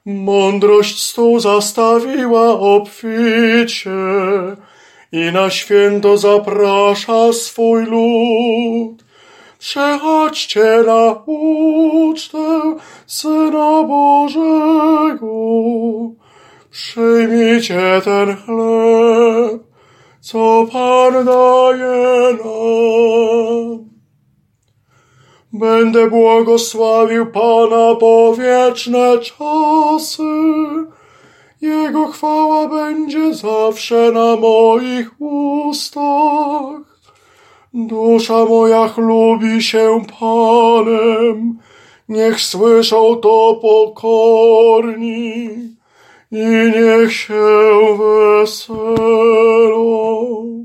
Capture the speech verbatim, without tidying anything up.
Mądrość stół zastawiła obficie i na święto zaprasza swój lud. Przychodźcie na ucztę Syna Bożego, przyjmijcie ten chleb, co Pan daje nam. Będę błogosławił Pana po wieczne czasy. Jego chwała będzie zawsze na moich ustach. Dusza moja chlubi się Panem, niech słyszą to pokorni i niech się weselą.